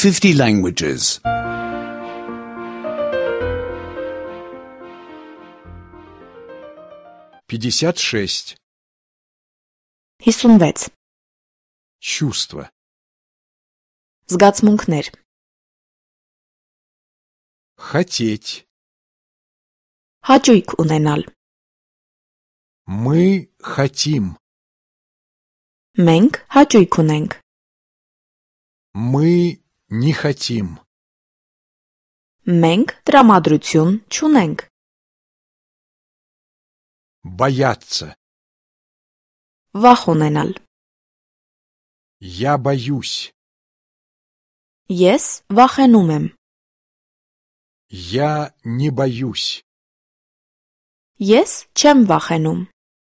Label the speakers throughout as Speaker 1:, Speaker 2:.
Speaker 1: 50 languages.
Speaker 2: 56.
Speaker 3: 56.
Speaker 2: Чувство.
Speaker 3: Զգացմունքներ.
Speaker 2: Хотеть.
Speaker 3: Հաճույք ունենալ.
Speaker 2: Мы хотим.
Speaker 3: Մենք հաճույք ունենք.
Speaker 2: Мы не хотим.
Speaker 3: Մենք տրամադրություն չունենք.
Speaker 2: Бояться.
Speaker 3: Վախ ունենալ.
Speaker 2: Я боюсь.
Speaker 3: Ես վախենում եմ.
Speaker 2: Я не боюсь.
Speaker 3: Ես չեմ վախենում.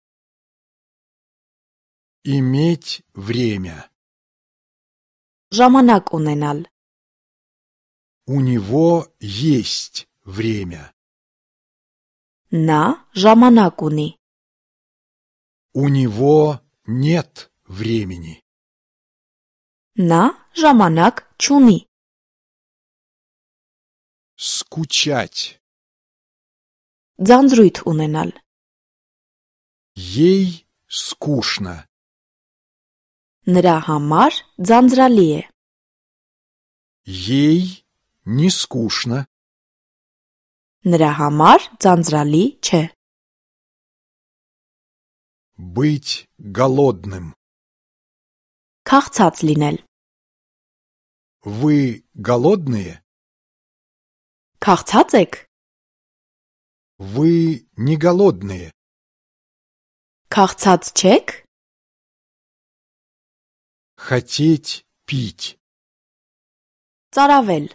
Speaker 2: Иметь время.
Speaker 3: Ժամանակ ունենալ.
Speaker 2: У него есть время.
Speaker 3: Նա ժամանակ ունի.
Speaker 2: У него нет времени.
Speaker 3: Նա ժամանակ չունի.
Speaker 2: Скучать.
Speaker 3: Ձանձրույթ ունենալ.
Speaker 2: Ей скучно.
Speaker 3: Նրա համար ձանձրալի է.
Speaker 2: Ей не скучно.
Speaker 3: Նրա համար ձանձրալի չէ.
Speaker 2: Быть голодным.
Speaker 3: Քաղցած լինել.
Speaker 2: Вы голодные?
Speaker 3: Քաղցած եք.
Speaker 2: Вы не голодные.
Speaker 3: Քաղցած չեք.
Speaker 2: Хотеть пить.
Speaker 3: Ծարավել.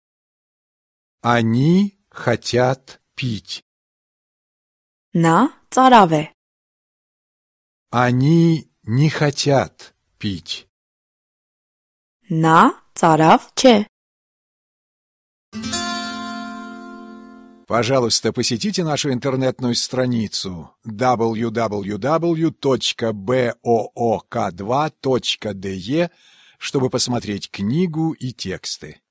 Speaker 2: Они хотят пить.
Speaker 3: Նա ծարավ է.
Speaker 2: Они не хотят пить.
Speaker 3: Նա ծարավ չէ.
Speaker 2: Пожалуйста, посетите нашу интернетную страницу www.book2.de, чтобы посмотреть книгу и тексты.